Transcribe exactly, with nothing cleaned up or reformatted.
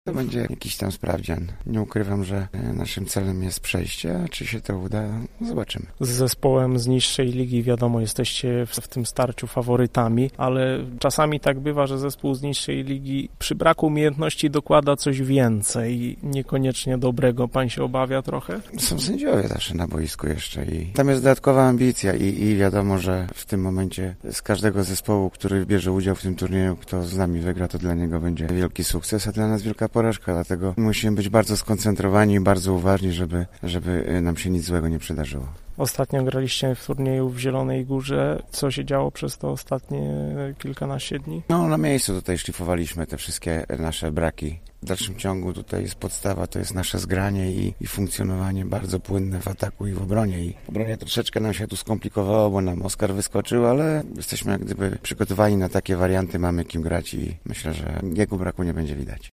To będzie jakiś tam sprawdzian. Nie ukrywam, że naszym celem jest przejście, a czy się to uda, zobaczymy. Z zespołem z niższej ligi, wiadomo, jesteście w, w tym starciu faworytami, ale czasami tak bywa, że zespół z niższej ligi przy braku umiejętności dokłada coś więcej, niekoniecznie dobrego. Pan się obawia trochę? Są sędziowie zawsze na boisku jeszcze i tam jest dodatkowa ambicja i, i wiadomo, że w tym momencie z każdego zespołu, który bierze udział w tym turnieju, kto z nami wygra, to dla niego będzie wielki sukces, a dla nas wielka porażka, dlatego musimy być bardzo skoncentrowani i bardzo uważni, żeby, żeby nam się nic złego nie przydarzyło. Ostatnio graliście w turnieju w Zielonej Górze. Co się działo przez to ostatnie kilkanaście dni? No, na miejscu tutaj szlifowaliśmy te wszystkie nasze braki. W dalszym ciągu tutaj jest podstawa, to jest nasze zgranie i, i funkcjonowanie bardzo płynne w ataku i w obronie. I w obronie troszeczkę nam się tu skomplikowało, bo nam Oskar wyskoczył, ale jesteśmy jak gdyby przygotowani na takie warianty, mamy kim grać i myślę, że jego braku nie będzie widać.